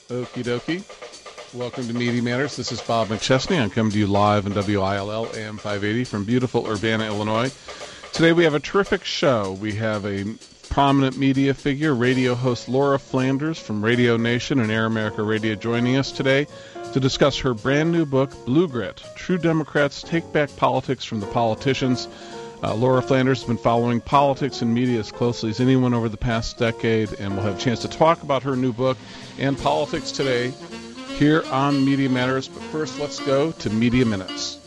Okie dokie. Welcome to Media Matters. This is Bob McChesney. I'm coming to you live on WILL AM 580 from beautiful Urbana, Illinois. Today we have a terrific show. We have a prominent media figure, radio host Laura Flanders from Radio Nation and Air America Radio joining us today to discuss her brand new book, Blue Grit, True Democrats Take Back Politics from the Politicians. Laura Flanders has been following politics and media as closely as anyone over the past decade, and we'll have a chance to talk about her new book and politics today here on Media Matters. But first, let's go to Media Minutes.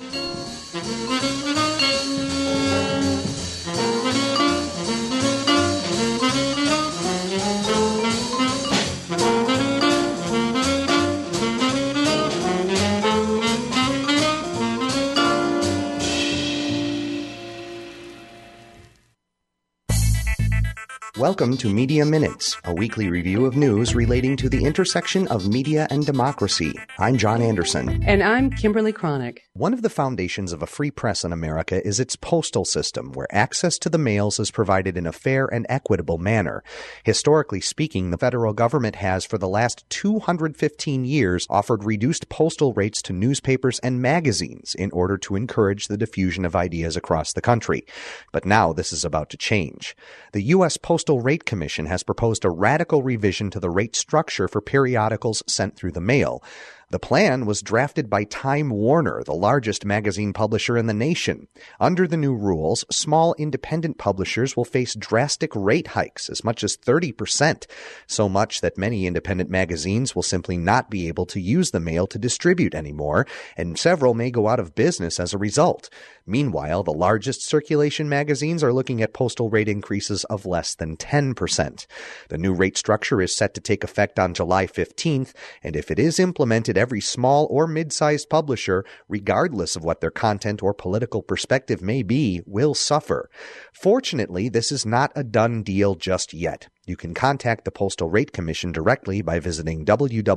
Welcome to Media Minutes, a weekly review of news relating to the intersection of media and democracy. I'm John Anderson. And I'm Kimberly Cronick. One of the foundations of a free press in America is its postal system, where access to the mails is provided in a fair and equitable manner. Historically speaking, the federal government has, for the last 215 years, offered reduced postal rates to newspapers and magazines in order to encourage the diffusion of ideas across the country. But now this is about to change. The U.S. Postal Rate Commission has proposed a radical revision to the rate structure for periodicals sent through the mail. The plan was drafted by Time Warner, the largest magazine publisher in the nation. Under the new rules, small independent publishers will face drastic rate hikes, as much as 30%, so much that many independent magazines will simply not be able to use the mail to distribute anymore, and several may go out of business as a result. Meanwhile, the largest circulation magazines are looking at postal rate increases of less than 10%. The new rate structure is set to take effect on July 15th, and if it is implemented, every small or mid-sized publisher, regardless of what their content or political perspective may be, will suffer. Fortunately, this is not a done deal just yet. You can contact the Postal Rate Commission directly by visiting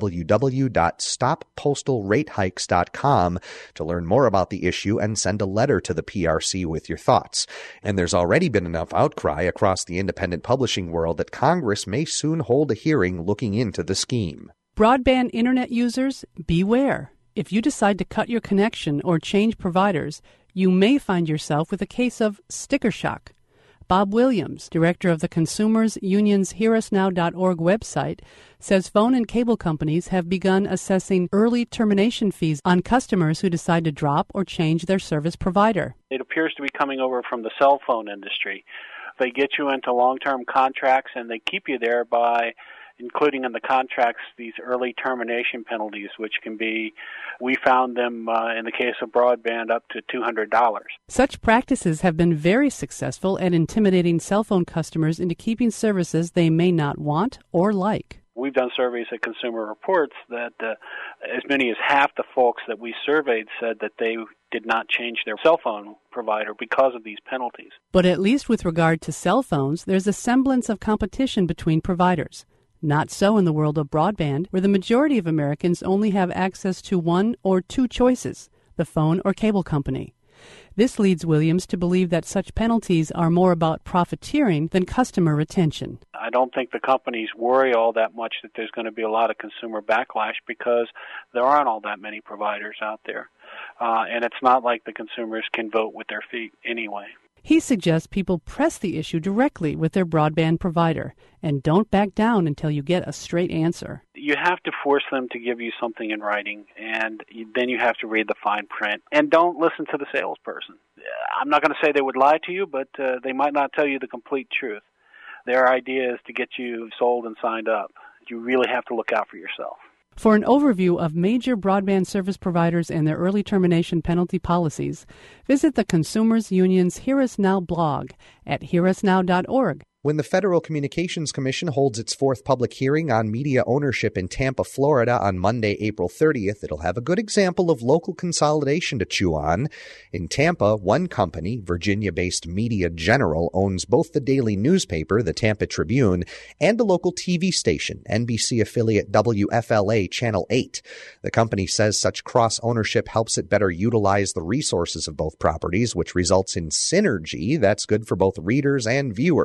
www.stoppostalratehikes.com to learn more about the issue and send a letter to the PRC with your thoughts. And there's already been enough outcry across the independent publishing world that Congress may soon hold a hearing looking into the scheme. Broadband internet users, beware. If you decide to cut your connection or change providers, you may find yourself with a case of sticker shock. Bob Williams, director of the Consumers Union's HearUsNow.org website, says phone and cable companies have begun assessing early termination fees on customers who decide to drop or change their service provider. It appears to be coming over from the cell phone industry. They get you into long-term contracts and they keep you there by including in the contracts these early termination penalties, which can be, we found them in the case of broadband, up to $200. Such practices have been very successful at intimidating cell phone customers into keeping services they may not want or like. We've done surveys at Consumer Reports that as many as half the folks that we surveyed said that they did not change their cell phone provider because of these penalties. But at least with regard to cell phones, there's a semblance of competition between providers. Not so in the world of broadband, where the majority of Americans only have access to one or two choices, the phone or cable company. This leads Williams to believe that such penalties are more about profiteering than customer retention. I don't think the companies worry all that much that there's going to be a lot of consumer backlash because there aren't all that many providers out there. And it's not like the consumers can vote with their feet anyway. He suggests people press the issue directly with their broadband provider and don't back down until you get a straight answer. You have to force them to give you something in writing, and then you have to read the fine print. And don't listen to the salesperson. I'm not going to say they would lie to you, but they might not tell you the complete truth. Their idea is to get you sold and signed up. You really have to look out for yourself. For an overview of major broadband service providers and their early termination penalty policies, visit the Consumers Union's Hear Us Now blog at hearusnow.org. When the Federal Communications Commission holds its fourth public hearing on media ownership in Tampa, Florida on Monday, April 30th, it'll have a good example of local consolidation to chew on. In Tampa, one company, Virginia-based Media General, owns both the daily newspaper, the Tampa Tribune, and a local TV station, NBC affiliate WFLA Channel 8. The company says such cross-ownership helps it better utilize the resources of both properties, which results in synergy that's good for both readers and viewers.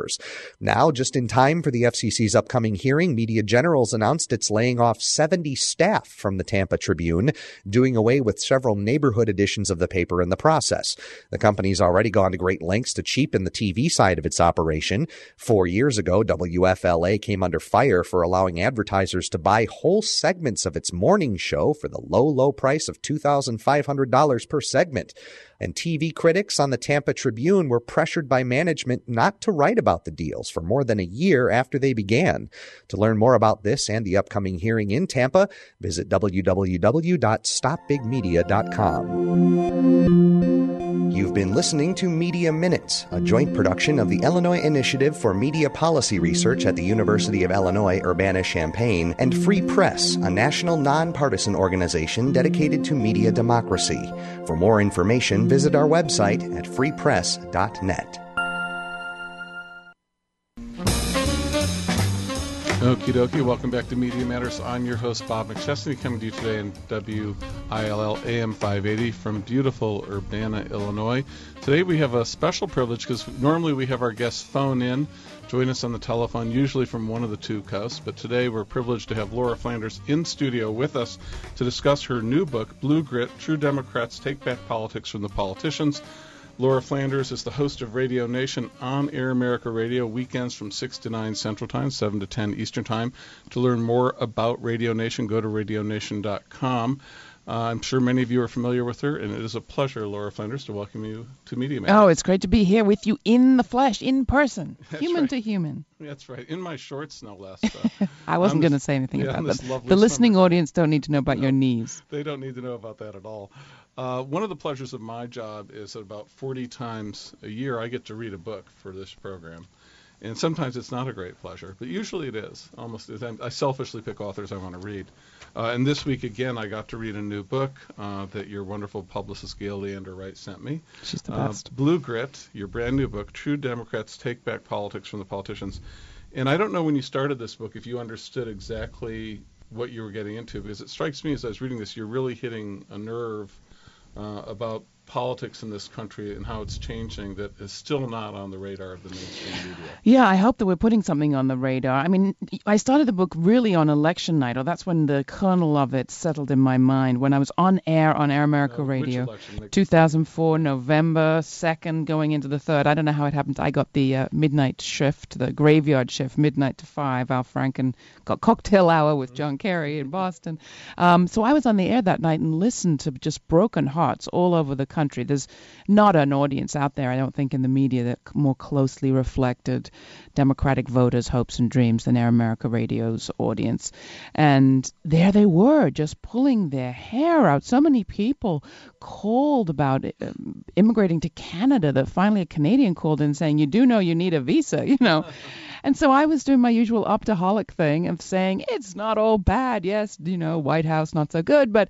Now, just in time for the FCC's upcoming hearing, Media Generals announced it's laying off 70 staff from the Tampa Tribune, doing away with several neighborhood editions of the paper in the process. The company's already gone to great lengths to cheapen the TV side of its operation. 4 years ago, WFLA came under fire for allowing advertisers to buy whole segments of its morning show for the low price of $2,500 per segment. And TV critics on the Tampa Tribune were pressured by management not to write about the deals for more than a year after they began. To learn more about this and the upcoming hearing in Tampa, visit www.stopbigmedia.com. You've been listening to Media Minutes, a joint production of the Illinois Initiative for Media Policy Research at the University of Illinois Urbana-Champaign and Free Press, a national nonpartisan organization dedicated to media democracy. For more information, visit our website at freepress.net. Okie dokie, welcome back to Media Matters. I'm your host, Bob McChesney, coming to you today in WILL AM 580 from beautiful Urbana, Illinois. Today we have a special privilege because normally we have our guests phone in, join us on the telephone, usually from one of the two coasts, but today we're privileged to have Laura Flanders in studio with us to discuss her new book, Blue Grit, True Democrats Take Back Politics from the Politicians. Laura Flanders is the host of Radio Nation on Air America Radio, weekends from 6 to 9 Central Time, 7 to 10 Eastern Time. To learn more about Radio Nation, go to radionation.com. I'm sure many of you are familiar with her, and it is a pleasure, Laura Flanders, to welcome you to Media Matters. Oh, it's great to be here with you in the flesh, in person, human to human. That's right, in my shorts, no less. I wasn't going to say anything about that. The summer. Listening audience don't need to know about your knees. They don't need to know about that at all. One of the pleasures of my job is that about 40 times a year I get to read a book for this program. And sometimes it's not a great pleasure, but usually it is. I selfishly pick authors I want to read. And this week, again, I got to read a new book that your wonderful publicist, Gail Leander Wright, sent me. She's the best. Blue Grit, your brand new book, True Democrats Take Back Politics from the Politicians. And I don't know when you started this book if you understood exactly what you were getting into, because it strikes me as I was reading this, you're really hitting a nerve about politics in this country and how it's changing that is still not on the radar of the mainstream media. Yeah, I hope that we're putting something on the radar. I mean, I started the book really on election night, or that's when the kernel of it settled in my mind, when I was on air on Air America Radio. 2004, November 2nd, going into the 3rd. I don't know how it happened. I got the midnight shift, the graveyard shift, midnight to 5. Al Franken got cocktail hour with John Kerry in Boston. So I was on the air that night and listened to just broken hearts all over the country. There's not an audience out there, I don't think, in the media that more closely reflected Democratic voters' hopes and dreams than Air America Radio's audience. And there they were, just pulling their hair out. So many people called about immigrating to Canada that finally a Canadian called in saying, you do know you need a visa, you know. And so I was doing my usual optaholic thing of saying, it's not all bad. Yes, you know, White House, not so good. But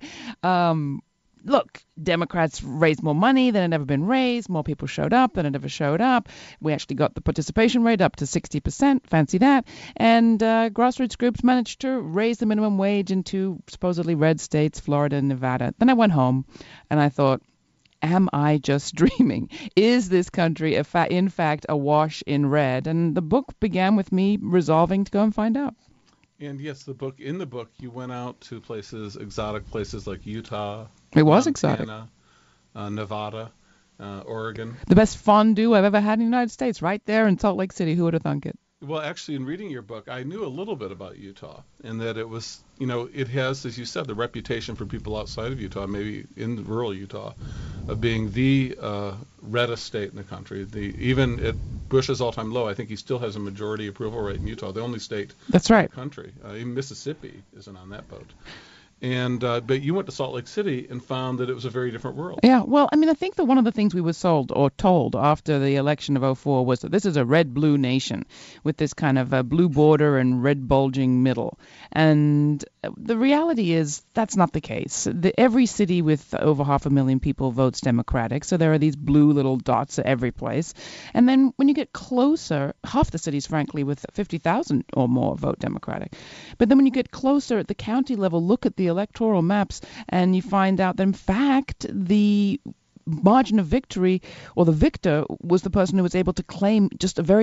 look, Democrats raised more money than had ever been raised. More people showed up than had ever showed up. We actually got the participation rate up to 60%. Fancy that. And grassroots groups managed to raise the minimum wage in two supposedly red states, Florida and Nevada. Then I went home and I thought, am I just dreaming? Is this country, in fact, awash in red? And the book began with me resolving to go and find out. And yes, in the book, you went out to places, exotic places like Utah. It was exotic. Nevada, Oregon. The best fondue I've ever had in the United States, right there in Salt Lake City. Who would have thunk it? Well, actually, in reading your book, I knew a little bit about Utah, and that it was, you know, it has, as you said, the reputation for people outside of Utah, maybe in rural Utah, of being the reddest state in the country. Even at Bush's all-time low, I think he still has a majority approval rate in Utah, the only state That's right. in the country. Even Mississippi isn't on that boat. And but you went to Salt Lake City and found that it was a very different world. Yeah, well, I mean, I think that one of the things we were sold or told after the election of 2004 was that this is a red-blue nation with this kind of a blue border and red bulging middle. And the reality is that's not the case. Every city with over 500,000 people votes Democratic, so there are these blue little dots at every place. And then when you get closer, half the cities, frankly, with 50,000 or more vote Democratic. But then when you get closer at the county level, look at the electoral maps, and you find out that, in fact, the margin of victory, or the victor, was the person who was able to claim just a very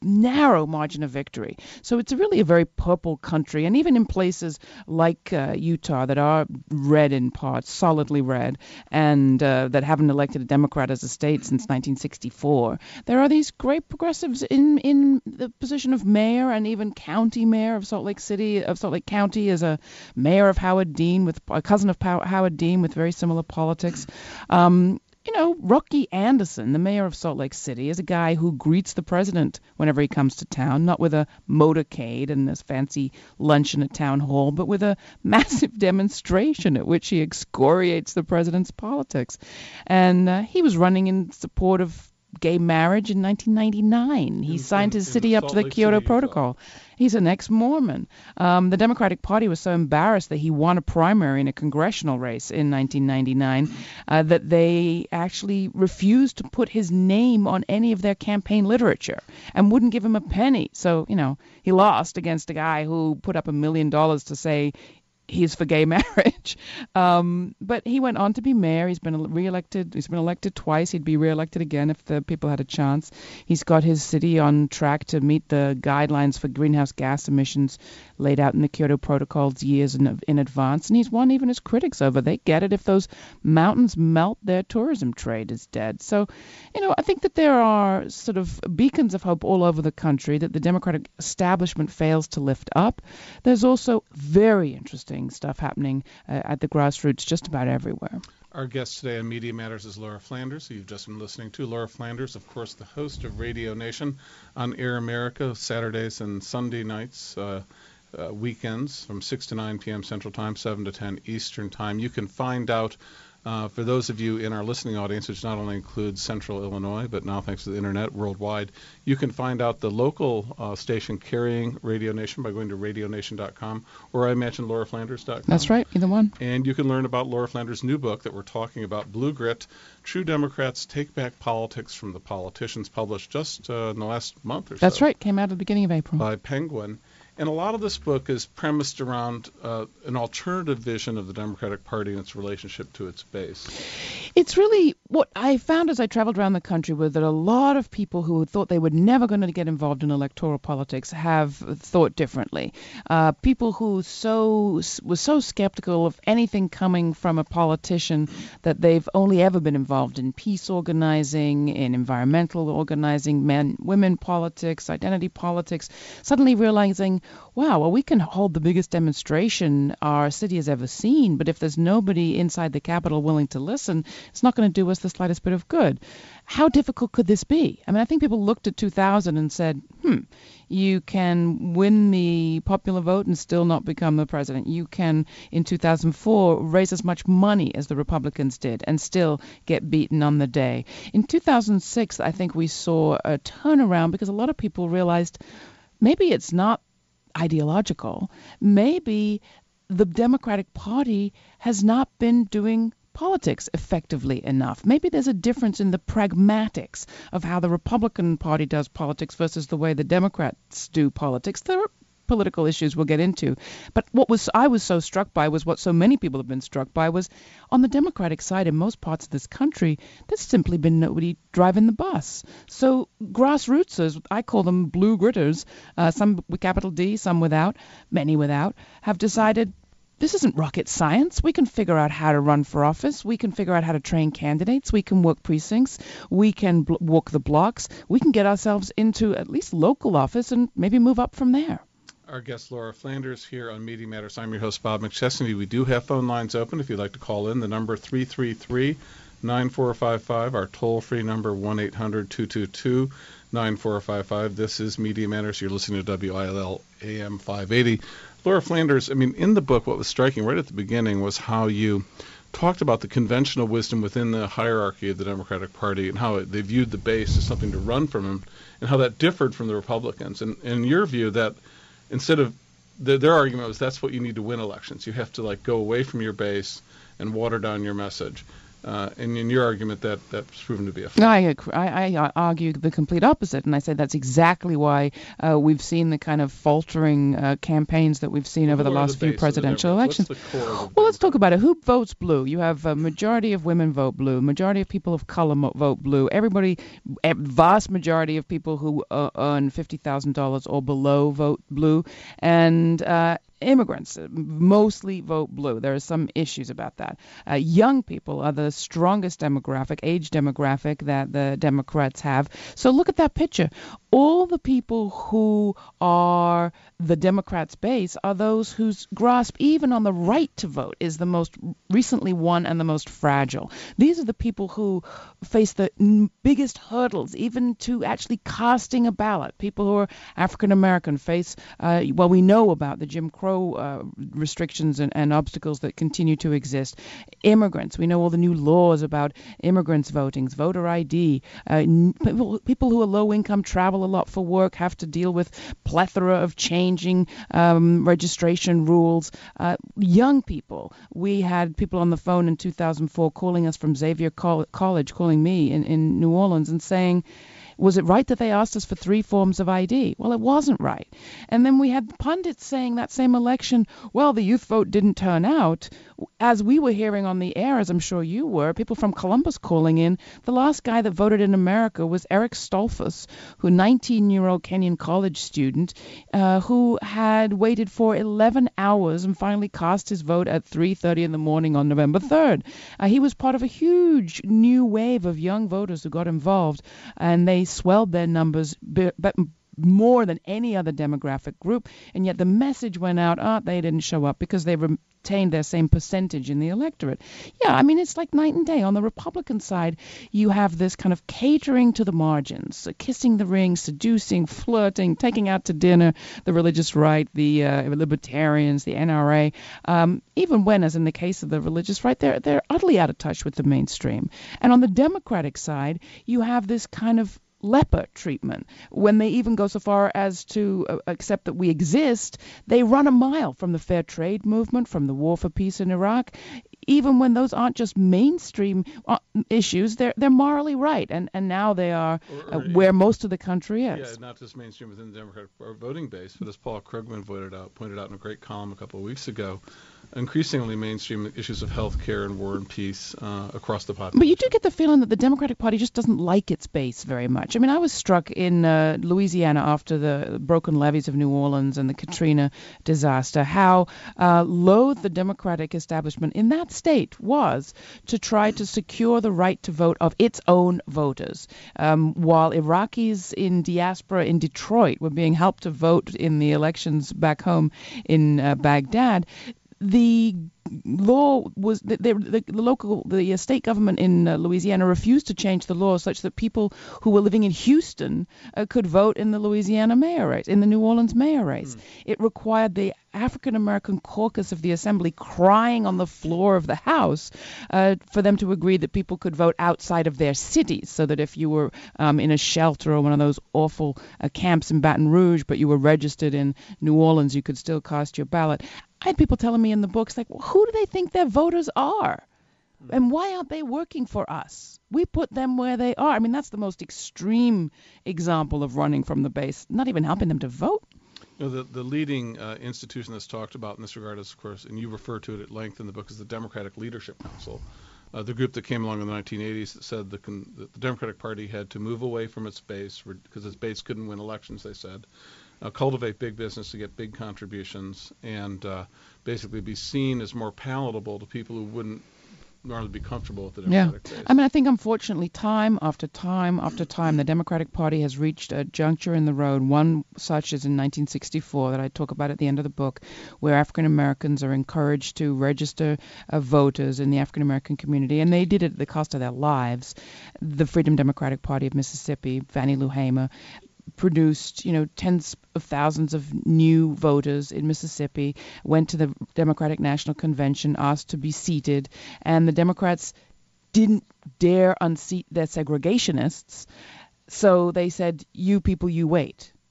narrow margin of victory. So it's really a very purple country. And even in places like Utah that are red in parts, solidly red, and that haven't elected a Democrat as a state since 1964, there are these great progressives in the position of mayor and even county mayor of Salt Lake County, as a mayor of Howard Dean, with a cousin of Howard Dean, with very similar politics. Rocky Anderson, the mayor of Salt Lake City, is a guy who greets the president whenever he comes to town, not with a motorcade and this fancy luncheon at town hall, but with a massive demonstration at which he excoriates the president's politics. And he was running in support of gay marriage in 1999. He signed his city up to the Kyoto Protocol. He's an ex-Mormon. The Democratic Party was so embarrassed that he won a primary in a congressional race in 1999 that they actually refused to put his name on any of their campaign literature and wouldn't give him a penny. So, he lost against a guy who put up $1 million to say he's for gay marriage. But he went on to be mayor. He's been reelected. He's been elected twice. He'd be reelected again if the people had a chance. He's got his city on track to meet the guidelines for greenhouse gas emissions laid out in the Kyoto Protocols years in advance. And he's won even his critics over. They get it. If those mountains melt, their tourism trade is dead. So, I think that there are sort of beacons of hope all over the country that the Democratic establishment fails to lift up. There's also very interesting stuff happening at the grassroots just about everywhere. Our guest today on Media Matters is Laura Flanders, who you've just been listening to. Laura Flanders, of course, the host of Radio Nation on Air America, Saturdays and Sunday nights, weekends from 6 to 9 p.m. Central Time, 7 to 10 Eastern Time. You can find out, for those of you in our listening audience, which not only includes Central Illinois, but now thanks to the Internet worldwide, you can find out the local station carrying Radio Nation by going to radionation.com, or I mentioned lauraflanders.com. That's right, either one. And you can learn about Laura Flanders' new book that we're talking about, Blue Grit, True Democrats Take Back Politics from the Politicians, published just in the last month or so. That's right, came out at the beginning of April. By Penguin. And a lot of this book is premised around an alternative vision of the Democratic Party and its relationship to its base. It's really what I found as I traveled around the country was that a lot of people who thought they were never going to get involved in electoral politics have thought differently. People who were so skeptical of anything coming from a politician that they've only ever been involved in peace organizing, in environmental organizing, women politics, identity politics, suddenly realizing, wow, well, we can hold the biggest demonstration our city has ever seen, but if there's nobody inside the Capitol willing to listen, it's not going to do us the slightest bit of good. How difficult could this be? I mean, I think people looked at 2000 and said, you can win the popular vote and still not become the president. You can, in 2004, raise as much money as the Republicans did and still get beaten on the day. In 2006, I think we saw a turnaround because a lot of people realized maybe it's not ideological. Maybe the Democratic Party has not been doing politics effectively enough. Maybe there's a difference in the pragmatics of how the Republican Party does politics versus the way the Democrats do politics. There are political issues we'll get into. But I was so struck by was what so many people have been struck by was on the Democratic side in most parts of this country, there's simply been nobody driving the bus. So grassrootsers, I call them blue gritters, some with capital D, some without, many without, have decided this isn't rocket science. We can figure out how to run for office. We can figure out how to train candidates. We can work precincts. We can walk the blocks. We can get ourselves into at least local office and maybe move up from there. Our guest, Laura Flanders, here on Media Matters. I'm your host, Bob McChesney. We do have phone lines open if you'd like to call in. The number 333-9455, our toll-free number 1-800-222-9455. This is Media Matters. You're listening to WILL AM 580. Laura Flanders, I mean, in the book, what was striking right at the beginning was how you talked about the conventional wisdom within the hierarchy of the Democratic Party and how they viewed the base as something to run from and how that differed from the Republicans. And in your view, that instead of their argument was that's what you need to win elections. You have to go away from your base and water down your message. And in your argument, that's proven to be a fact. I argue the complete opposite, and I say that's exactly why we've seen the kind of faltering campaigns that we've seen over the last few presidential elections. Well, let's talk about it. Who votes blue? You have a majority of women vote blue, majority of people of color vote blue. Everybody, a vast majority of people who earn $50,000 or below vote blue, and immigrants mostly vote blue. There are some issues about that. Young people are the strongest age demographic that the Democrats have. So look at that picture. All the people who are the Democrats' base are those whose grasp, even on the right to vote, is the most recently won and the most fragile. These are the people who face the biggest hurdles, even to actually casting a ballot. People who are African American face, we know about the Jim Crow restrictions and obstacles that continue to exist. Immigrants, we know all the new laws about immigrants voting, voter ID. People who are low income travel a lot for work, have to deal with plethora of changing registration rules. Young people, we had people on the phone in 2004 calling us from Xavier College, calling me in New Orleans and saying, was it right that they asked us for 3 forms of ID? Well, it wasn't right. And then we had pundits saying that same election, well, the youth vote didn't turn out. As we were hearing on the air, as I'm sure you were, people from Columbus calling in, the last guy that voted in America was Eric Stolfus, who 19-year-old Kenyon college student who had waited for 11 hours and finally cast his vote at 3:30 in the morning on November 3rd. He was part of a huge new wave of young voters who got involved, and they swelled their numbers more than any other demographic group, and yet the message went out, they didn't show up because they retained their same percentage in the electorate. Yeah, I mean, it's like night and day. On the Republican side, you have this kind of catering to the margins, kissing the ring, seducing, flirting, taking out to dinner, the religious right, the libertarians, the NRA, even when, as in the case of the religious right, they're utterly out of touch with the mainstream. And on the Democratic side, you have this kind of leper treatment. When they even go so far as to accept that we exist, they run a mile from the fair trade movement, from the war for peace in Iraq. Even when those aren't just mainstream issues, they're morally right, and now they are where most of the country is. Yeah, not just mainstream within the Democratic voting base, but as Paul Krugman pointed out in a great column a couple of weeks ago, increasingly mainstream issues of health care and war and peace across the population. But you do get the feeling that the Democratic Party just doesn't like its base very much. I mean, I was struck in Louisiana after the broken levees of New Orleans and the Katrina disaster, how loath the Democratic establishment in that state was to try to secure the right to vote of its own voters. While Iraqis in diaspora in Detroit were being helped to vote in the elections back home in Baghdad, the law was the state government in Louisiana refused to change the law such that people who were living in Houston could vote in the Louisiana mayor race, in the New Orleans mayor race. It required the African American caucus of the Assembly crying on the floor of the House for them to agree that people could vote outside of their cities, so that if you were in a shelter or one of those awful camps in Baton Rouge, but you were registered in New Orleans, you could still cast your ballot. I had people telling me in the books, like, well, who do they think their voters are? And why aren't they working for us? We put them where they are. I mean, that's the most extreme example of running from the base, not even helping them to vote. You know, the leading institution that's talked about in this regard is, of course, and you refer to it at length in the book, is the Democratic Leadership Council, the group that came along in the 1980s that said the Democratic Party had to move away from its base because its base couldn't win elections, they said. Cultivate big business to get big contributions, and basically be seen as more palatable to people who wouldn't normally be comfortable with the Democratic base. I mean, I think unfortunately time after time after time, the Democratic Party has reached a juncture in the road. One such is in 1964 that I talk about at the end of the book, where African Americans are encouraged to register voters in the African American community, and they did it at the cost of their lives. The Freedom Democratic Party of Mississippi, Fannie Lou Hamer, produced, tens of thousands of new voters in Mississippi, went to the Democratic National Convention, asked to be seated, and the Democrats didn't dare unseat their segregationists, so they said, you people, you wait.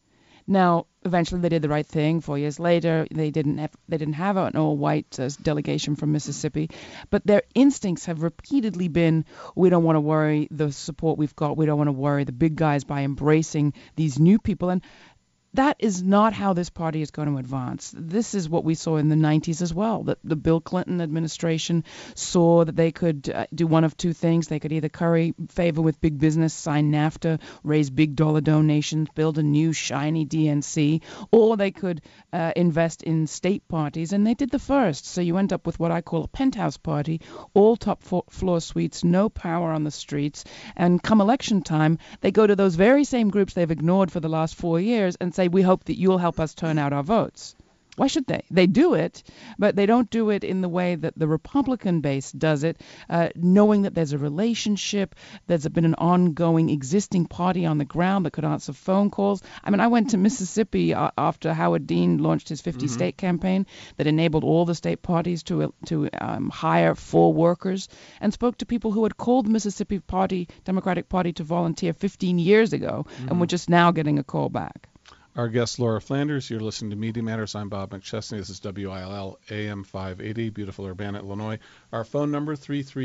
Now, eventually they did the right thing. 4 years later, they didn't have an all-white delegation from Mississippi, but their instincts have repeatedly been, we don't want to worry the support we've got. We don't want to worry the big guys by embracing these new people. And that is not how this party is going to advance. This is what we saw in the 90s as well. That the Bill Clinton administration saw that they could do one of two things. They could either curry favor with big business, sign NAFTA, raise big dollar donations, build a new shiny DNC, or they could invest in state parties. And they did the first. So you end up with what I call a penthouse party, all top floor suites, no power on the streets. And come election time, they go to those very same groups they've ignored for the last 4 years and say, we hope that you'll help us turn out our votes. Why should they? They do it, but they don't do it in the way that the Republican base does it, knowing that there's a relationship, there's been an ongoing existing party on the ground that could answer phone calls. I mean, I went to Mississippi after Howard Dean launched his 50-state campaign that enabled all the state parties to hire full workers, and spoke to people who had called the Mississippi Democratic Party to volunteer 15 years ago and were just now getting a call back. Our guest, Laura Flanders. You're listening to Media Matters. I'm Bob McChesney. This is WILL AM 580, beautiful Urbana, Illinois. Our phone number,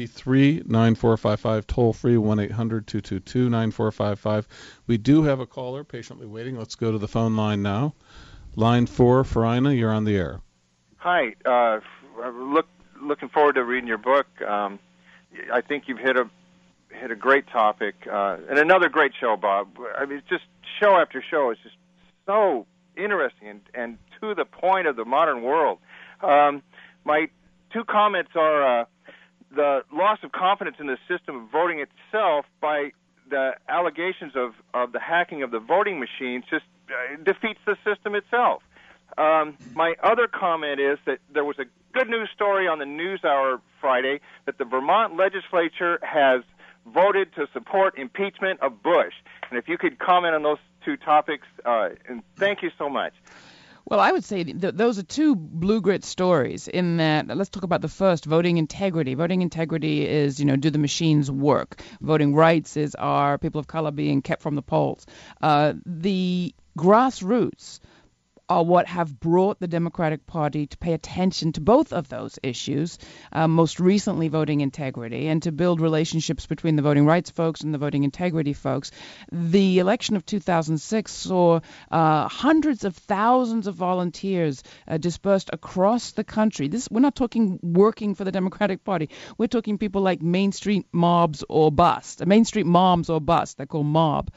333-9455, toll-free, 1-800-222-9455. We do have a caller patiently waiting. Let's go to the phone line now. Line 4, Farina, you're on the air. Hi. Looking forward to reading your book. I think you've hit a great topic. And another great show, Bob. I mean, it's just show after show is just so interesting and to the point of the modern world. My two comments are the loss of confidence in the system of voting itself by the allegations of the hacking of the voting machines just defeats the system itself. My other comment is that there was a good news story on the NewsHour Friday that the Vermont legislature has voted to support impeachment of Bush. And if you could comment on those two topics, and thank you so much. Well, I would say those are two blue grit stories in that, let's talk about the first, voting integrity. Voting integrity is, do the machines work? Voting rights are people of color being kept from the polls. The grassroots are what have brought the Democratic Party to pay attention to both of those issues, most recently voting integrity, and to build relationships between the voting rights folks and the voting integrity folks. The election of 2006 saw hundreds of thousands of volunteers dispersed across the country. We're not talking working for the Democratic Party. We're talking people like Main Street Moms or Bust, they're called MOB,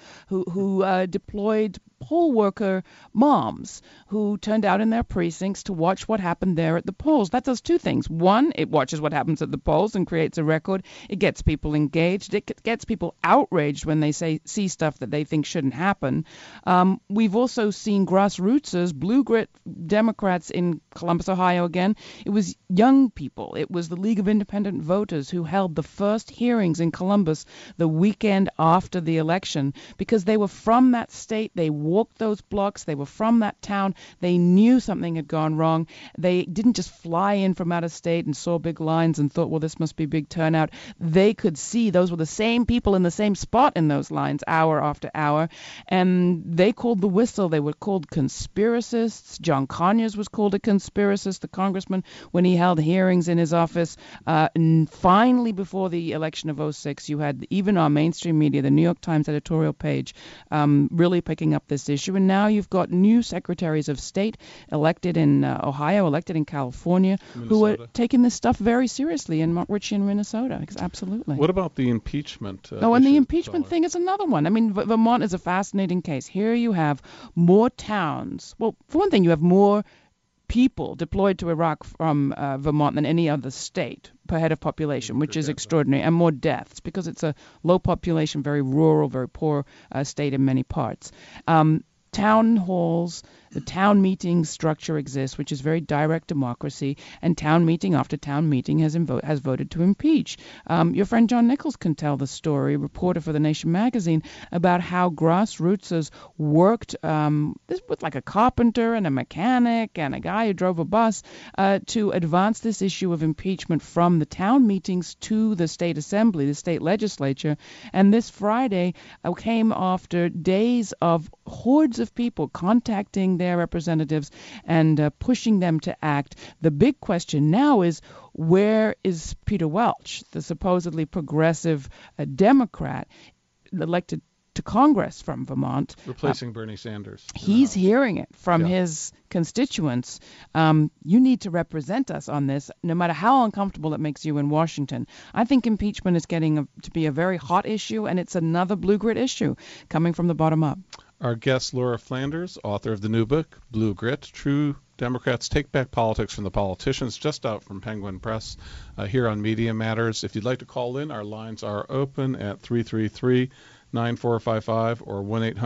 who deployed poll worker moms who turned out in their precincts to watch what happened there at the polls. That does two things. One, it watches what happens at the polls and creates a record. It gets people engaged. It gets people outraged when they see stuff that they think shouldn't happen. We've also seen grassrootsers, blue grit Democrats in Columbus, Ohio again. It was young people. It was the League of Independent Voters who held the first hearings in Columbus the weekend after the election because they were from that state. They walked those blocks. They were from that town. They knew something had gone wrong. They didn't just fly in from out of state and saw big lines and thought, well, this must be big turnout. They could see those were the same people in the same spot in those lines hour after hour. And they called the whistle. They were called conspiracists. John Conyers was called a conspiracist, the congressman, when he held hearings in his office. And finally, before the election of 2006, you had even our mainstream media, the New York Times editorial page, really picking up this issue. And now you've got new secretaries of state elected in Ohio, elected in California, Minnesota, who are taking this stuff very seriously in Montritchie in Minnesota. Absolutely. What about the impeachment? And the impeachment thing is another one. I mean, Vermont is a fascinating case. Here you have more towns. Well, for one thing, you have more people deployed to Iraq from Vermont than any other state per head of population, which is extraordinary, and more deaths because it's a low population, very rural, very poor state in many parts. Town halls, The town meeting structure exists, which is very direct democracy, and town meeting after town meeting has voted to impeach. Your friend John Nichols can tell the story, reporter for The Nation magazine, about how grassrootsers worked with like a carpenter and a mechanic and a guy who drove a bus to advance this issue of impeachment from the town meetings to the state assembly, the state legislature. And this Friday came after days of hordes of people contacting their representatives and pushing them to act. The big question now is, where is Peter Welch, the supposedly progressive Democrat elected to Congress from Vermont, replacing Bernie Sanders? He's hearing it from his constituents. You need to represent us on this, no matter how uncomfortable it makes you in Washington. I think impeachment is getting to be a very hot issue, and it's another blue grit issue coming from the bottom up. Our guest, Laura Flanders, author of the new book, Blue Grit, True Democrats Take Back Politics from the Politicians, just out from Penguin Press, here on Media Matters. If you'd like to call in, our lines are open at 333-9455 or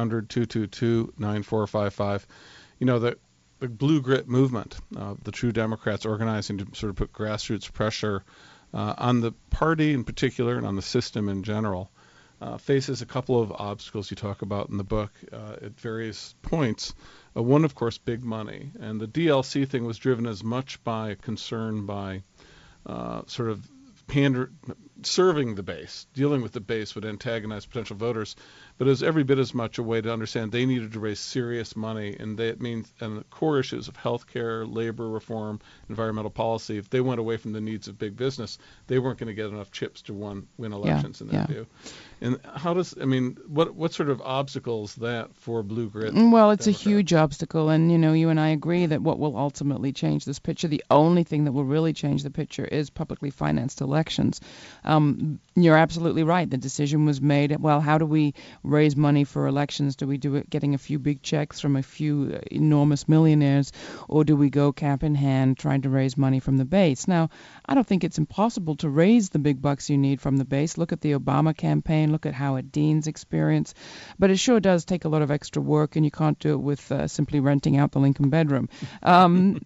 1-800-222-9455. You know, the Blue Grit movement, the True Democrats organizing to sort of put grassroots pressure on the party in particular and on the system in general, faces a couple of obstacles you talk about in the book at various points. One, of course, big money. And the DLC thing was driven as much by concern by sort of serving the base. Dealing with the base would antagonize potential voters, but it was every bit as much a way to understand they needed to raise serious money, and that means, and the core issues of health care, labor reform, environmental policy, if they went away from the needs of big business, they weren't going to get enough chips to win elections in their view. And what sort of obstacle is that for Blue Grit? Well, it's a huge obstacle, and you and I agree that what will ultimately change this picture, the only thing that will really change the picture, is publicly financed elections. You're absolutely right. The decision was made, well, how do we raise money for elections? Do we do it getting a few big checks from a few enormous millionaires, or do we go cap in hand trying to raise money from the base? Now, I don't think it's impossible to raise the big bucks you need from the base. Look at the Obama campaign. Look at Howard Dean's experience. But it sure does take a lot of extra work, and you can't do it with simply renting out the Lincoln bedroom. They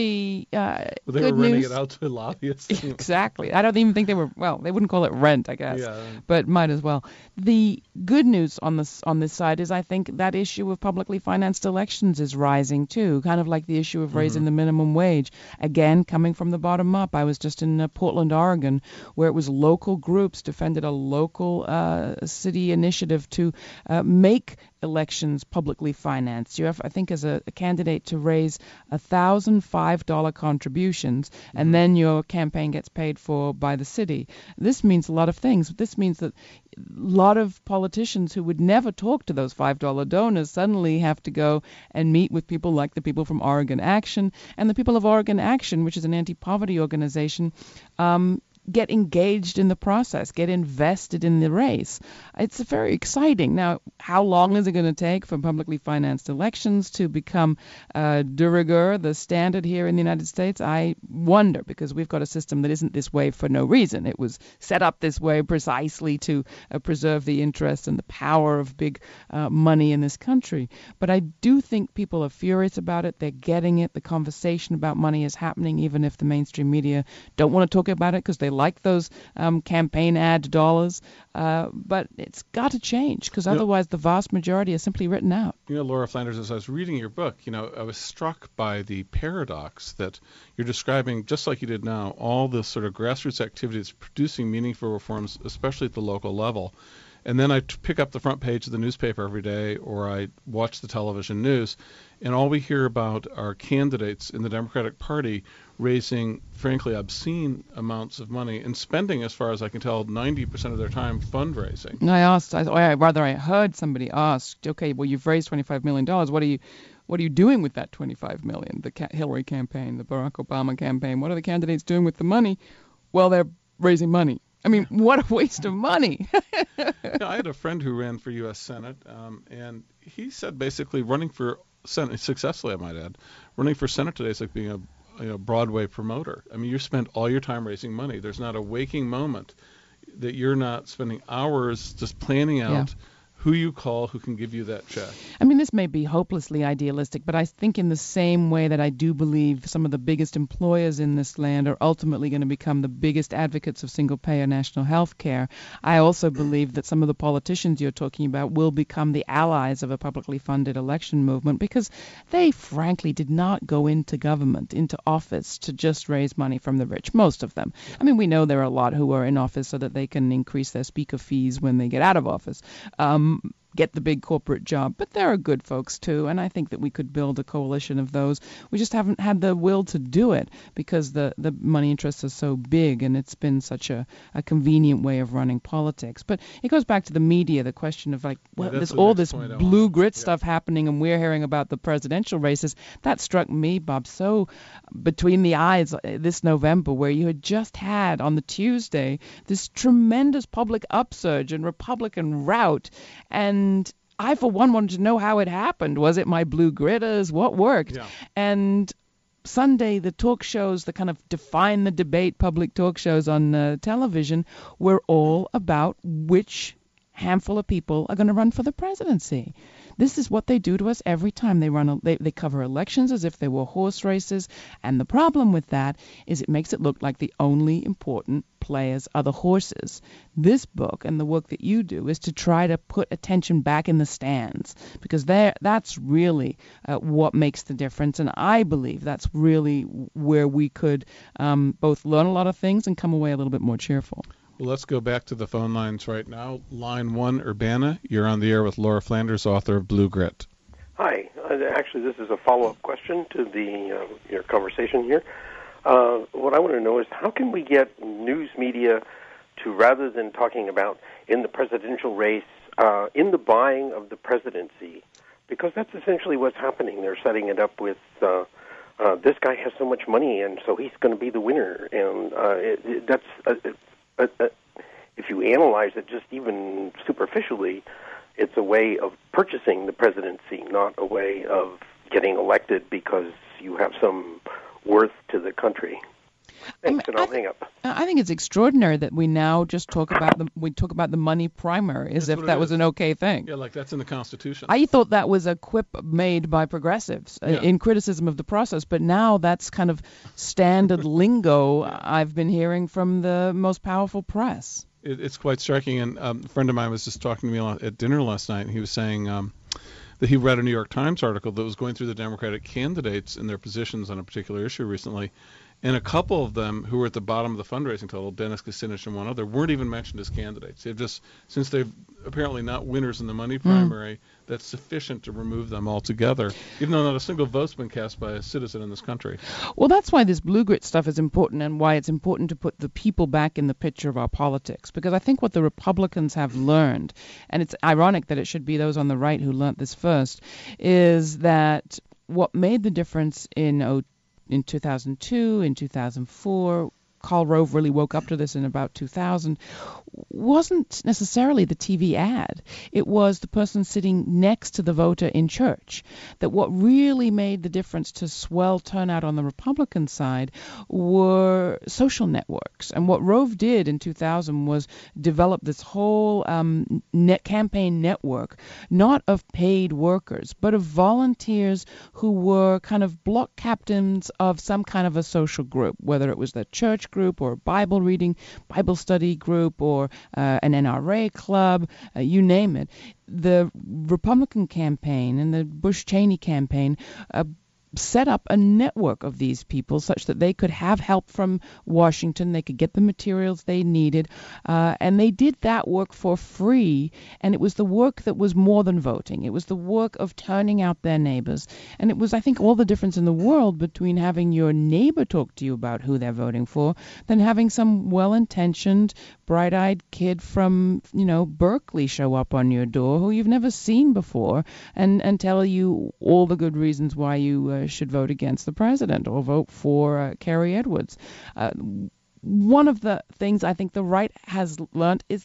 were renting it out to lobbyists. Exactly. I don't even think they wouldn't call it rent, I guess, but might as well. The good news on this side is I think that issue of publicly financed elections is rising too, kind of like the issue of raising the minimum wage. Again, coming from the bottom up. I was just in Portland, Oregon, where it was local groups defended a local city initiative to make elections publicly financed. You have, I think, as a candidate to raise $1,005 contributions, and then your campaign gets paid for by the city. This means a lot of things. This means that a lot of politicians who would never talk to those $5 donors suddenly have to go and meet with people like the people from Oregon Action, and the people of Oregon Action, which is an anti-poverty organization, get engaged in the process, get invested in the race. It's very exciting. Now, how long is it going to take for publicly financed elections to become de rigueur, the standard here in the United States? I wonder, because we've got a system that isn't this way for no reason. It was set up this way precisely to preserve the interests and the power of big money in this country. But I do think people are furious about it. They're getting it. The conversation about money is happening, even if the mainstream media don't want to talk about it because they like those campaign ad dollars. But it's got to change, because otherwise the vast majority are simply written out. Laura Flanders, as I was reading your book, I was struck by the paradox that you're describing, just like you did now, all this sort of grassroots activity that's producing meaningful reforms, especially at the local level. And then I pick up the front page of the newspaper every day, or I watch the television news, and all we hear about are candidates in the Democratic Party raising, frankly, obscene amounts of money and spending, as far as I can tell, 90% of their time fundraising. I heard somebody ask, okay, well, you've raised $25 million. What are you doing with that $25 million? The Hillary campaign, the Barack Obama campaign, what are the candidates doing with the money? Well, they're raising money. I mean, what a waste of money. I had a friend who ran for U.S. Senate, and he said basically running for Senate, successfully I might add, running for Senate today is like being a Broadway promoter. I mean, you spend all your time raising money. There's not a waking moment that you're not spending hours just planning out who you call who can give you that check. I mean, this may be hopelessly idealistic, but I think in the same way that I do believe some of the biggest employers in this land are ultimately going to become the biggest advocates of single-payer national health care, I also believe that some of the politicians you're talking about will become the allies of a publicly funded election movement, because they frankly did not go into government, into office, to just raise money from the rich, most of them. I mean, we know there are a lot who are in office so that they can increase their speaker fees when they get out of office. Get the big corporate job. But there are good folks, too, and I think that we could build a coalition of those. We just haven't had the will to do it because the money interests are so big, and it's been such a convenient way of running politics. But it goes back to the media, the question of, like, well, there's all this blue grit stuff happening, and we're hearing about the presidential races. That struck me, Bob, so between the eyes this November, where you had just had, on the Tuesday, this tremendous public upsurge and Republican rout, and I, for one, wanted to know how it happened. Was it my blue gritters? What worked? Yeah. And Sunday, the talk shows, the kind of define the debate public talk shows on television, were all about which handful of people are going to run for the presidency. This is what they do to us every time they cover elections as if they were horse races. And the problem with that is it makes it look like the only important players are the horses. This book and the work that you do is to try to put attention back in the stands, because that's really what makes the difference. And I believe that's really where we could both learn a lot of things and come away a little bit more cheerful. Well, let's go back to the phone lines right now. Line 1, Urbana. You're on the air with Laura Flanders, author of Blue Grit. Hi. Actually, this is a follow-up question to your conversation here. What I want to know is, how can we get news media to, rather than talking about in the presidential race, in the buying of the presidency, because that's essentially what's happening. They're setting it up with this guy has so much money, and so he's going to be the winner. And if you analyze it just even superficially, it's a way of purchasing the presidency, not a way of getting elected because you have some worth to the country. Thanks, and I'll hang up. I think it's extraordinary that we now just talk about the money primary as if that was an okay thing. Yeah, like that's in the Constitution. I thought that was a quip made by progressives in criticism of the process, but now that's kind of standard lingo I've been hearing from the most powerful press. It's quite striking, and a friend of mine was just talking to me at dinner last night, and he was saying that he read a New York Times article that was going through the Democratic candidates and their positions on a particular issue recently. And a couple of them who were at the bottom of the fundraising total, Dennis Kucinich and one other, weren't even mentioned as candidates. They've just, since they're apparently not winners in the money primary, that's sufficient to remove them altogether, even though not a single vote's been cast by a citizen in this country. Well, that's why this blue grit stuff is important, and why it's important to put the people back in the picture of our politics. Because I think what the Republicans have learned, and it's ironic that it should be those on the right who learned this first, is that what made the difference in 2002, in 2004, Karl Rove really woke up to this in about 2000, wasn't necessarily the TV ad. It was the person sitting next to the voter in church. That what really made the difference to swell turnout on the Republican side were social networks. And what Rove did in 2000 was develop this whole campaign network, not of paid workers, but of volunteers who were kind of block captains of some kind of a social group, whether it was the church group or Bible reading, Bible study group, or an NRA club, you name it. The Republican campaign and the Bush-Cheney campaign set up a network of these people such that they could have help from Washington, they could get the materials they needed, and they did that work for free, and it was the work that was more than voting. It was the work of turning out their neighbors, and it was, I think, all the difference in the world between having your neighbor talk to you about who they're voting for than having some well-intentioned, bright-eyed kid from, Berkeley show up on your door who you've never seen before and tell you all the good reasons why you should vote against the president or vote for Kerry Edwards. One of the things I think the right has learned is that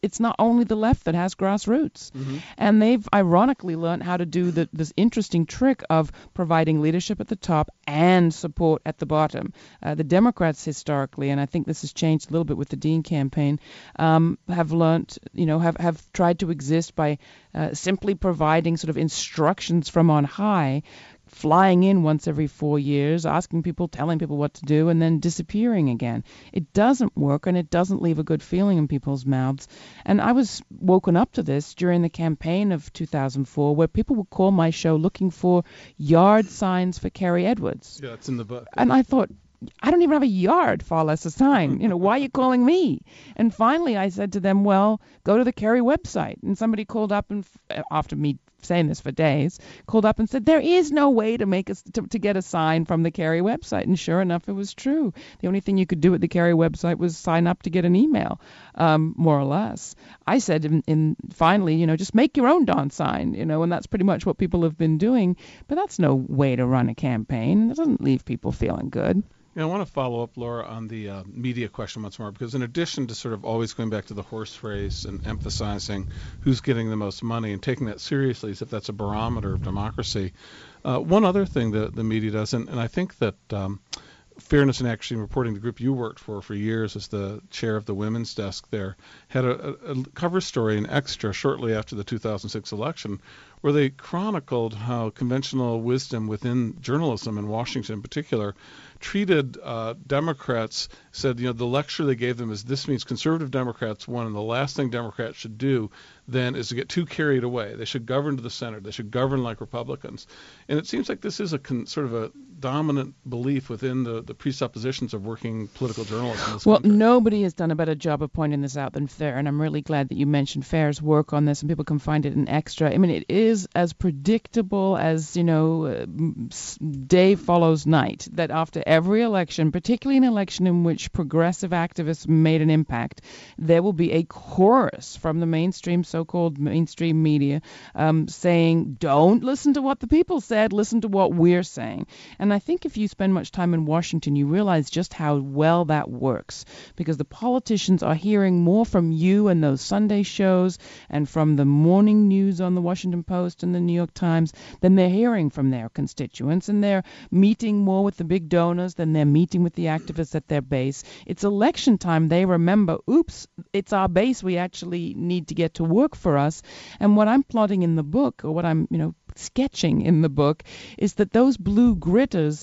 it's not only the left that has grassroots. Mm-hmm. And they've ironically learned how to do this interesting trick of providing leadership at the top and support at the bottom. The Democrats historically, and I think this has changed a little bit with the Dean campaign, have learned, have tried to exist by simply providing sort of instructions from on high, flying in once every 4 years, telling people what to do, and then disappearing again. It doesn't work, and it doesn't leave a good feeling in people's mouths. And I was woken up to this during the campaign of 2004, where people would call my show looking for yard signs for Kerry Edwards. Yeah, it's in the book. And I thought, I don't even have a yard, far less a sign. Why are you calling me? And finally I said to them, well, go to the Kerry website. And somebody called up, and after me saying this for days, called up and said, there is no way to get a sign from the Kerry website. And sure enough, it was true. The only thing you could do at the Kerry website was sign up to get an email, more or less. I said, finally, just make your own darn sign, and that's pretty much what people have been doing. But that's no way to run a campaign. It doesn't leave people feeling good. I want to follow up, Laura, on the media question once more, because in addition to sort of always going back to the horse race and emphasizing who's getting the most money and taking that seriously as if that's a barometer of democracy, one other thing that the media does, and I think that Fairness in Action Reporting, the group you worked for years as the chair of the women's desk there, had a cover story in Extra shortly after the 2006 election where they chronicled how conventional wisdom within journalism in Washington in particular treated Democrats, said, the lecture they gave them is this means conservative Democrats won, and the last thing Democrats should do then is to get too carried away. They should govern to the center. They should govern like Republicans. And it seems like this is sort of a dominant belief within the presuppositions of working political journalism in this country. Nobody has done a better job of pointing this out than FAIR, and I'm really glad that you mentioned FAIR's work on this, and people can find it in Extra. I mean, it is as predictable as, day follows night, that after every election, particularly an election in which progressive activists made an impact, there will be a chorus from the so-called mainstream media saying, don't listen to what the people said, listen to what we're saying. And I think if you spend much time in Washington, you realize just how well that works, because the politicians are hearing more from you and those Sunday shows and from the morning news on the Washington Post and the New York Times than they're hearing from their constituents, and they're meeting more with the big donors than they're meeting with the activists at their base. It's election time. They remember, oops, it's our base we actually need to get to work for us. And what I'm plotting in the book, or what I'm, sketching in the book, is that those blue gritters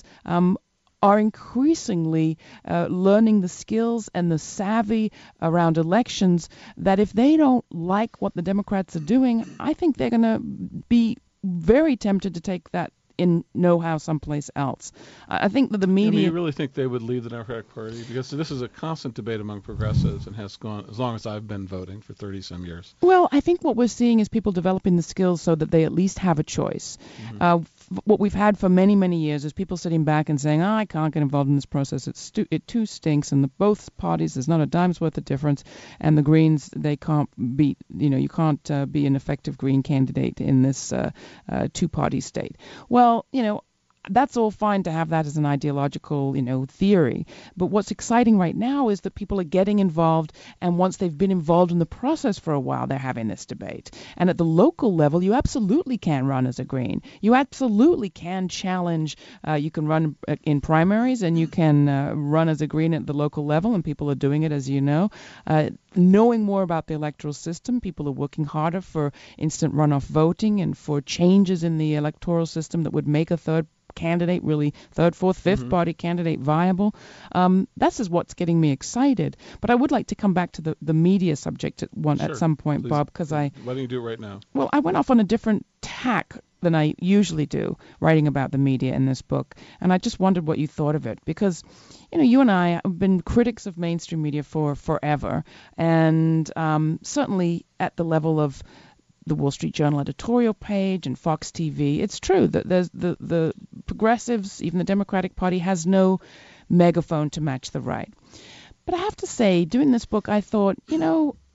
are increasingly learning the skills and the savvy around elections, that if they don't like what the Democrats are doing, I think they're going to be very tempted to take that in know-how someplace else. I think that the media... you really think they would leave the Democratic Party? Because this is a constant debate among progressives and has gone as long as I've been voting, for 30-some years. Well, I think what we're seeing is people developing the skills so that they at least have a choice. Mm-hmm. What we've had for many, many years is people sitting back and saying, I can't get involved in this process. It too stinks, and both parties, there's not a dime's worth of difference, and the Greens, they can't beat, you can't be an effective Green candidate in this two-party state. Well, that's all fine to have that as an ideological, theory. But what's exciting right now is that people are getting involved, and once they've been involved in the process for a while, they're having this debate. And at the local level, you absolutely can run as a Green. You absolutely can challenge. You can run in primaries, and you can run as a Green at the local level, and people are doing it, as you know. Knowing more about the electoral system, people are working harder for instant runoff voting and for changes in the electoral system that would make a third candidate, really third, fourth, fifth party candidate viable. This is what's getting me excited. But I would like to come back to the media subject at some point, please, Bob, because why don't you do it right now? Well, I went off on a different tack than I usually do, writing about the media in this book. And I just wondered what you thought of it, because, you and I have been critics of mainstream media for forever. And certainly at the level of the Wall Street Journal editorial page and Fox TV, it's true that there's the progressives, even the Democratic Party, has no megaphone to match the right. But I have to say, doing this book, I thought,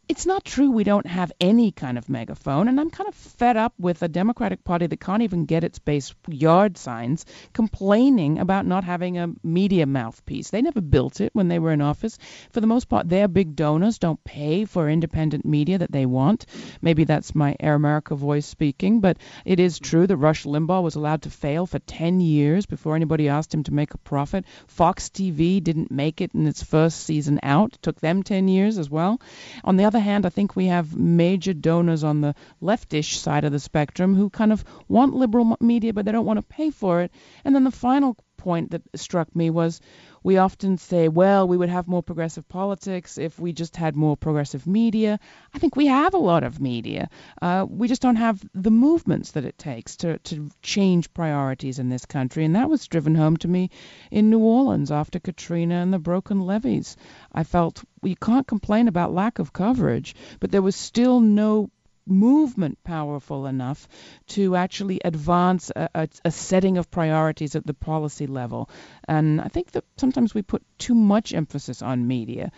it's not true we don't have any kind of megaphone, and I'm kind of fed up with a Democratic Party that can't even get its base yard signs complaining about not having a media mouthpiece. They never built it when they were in office. For the most part, their big donors don't pay for independent media that they want. Maybe that's my Air America voice speaking, but it is true that Rush Limbaugh was allowed to fail for 10 years before anybody asked him to make a profit. Fox TV didn't make it in its first season out. It took them 10 years as well. On the other hand, I think we have major donors on the leftish side of the spectrum who kind of want liberal media, but they don't want to pay for it. And then the final point that struck me was we often say, well, we would have more progressive politics if we just had more progressive media. I think we have a lot of media. We just don't have the movements that it takes to change priorities in this country. And that was driven home to me in New Orleans after Katrina and the broken levees. I felt you can't complain about lack of coverage, but there was still no movement powerful enough to actually advance a setting of priorities at the policy level. And I think that sometimes we put too much emphasis on media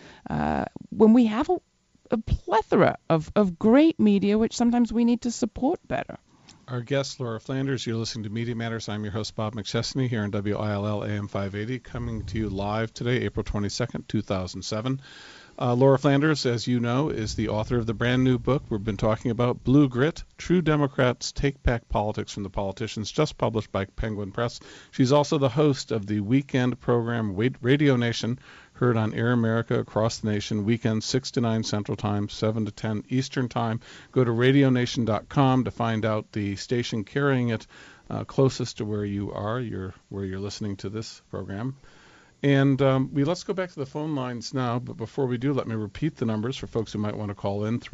when we have a plethora of great media, which sometimes we need to support better. Our guest, Laura Flanders. You're listening to Media Matters. I'm your host, Bob McChesney, here on WILL AM 580, coming to you live today, April 22nd, 2007. Laura Flanders, as you know, is the author of the brand new book we've been talking about, Blue Grit, True Democrats Take Back Politics from the Politicians, just published by Penguin Press. She's also the host of the weekend program Radio Nation, heard on Air America across the nation, weekends 6 to 9 Central Time, 7 to 10 Eastern Time. Go to radionation.com to find out the station carrying it closest to where you are, where you're listening to this program. And let's go back to the phone lines now, but before we do, let me repeat the numbers for folks who might want to call in.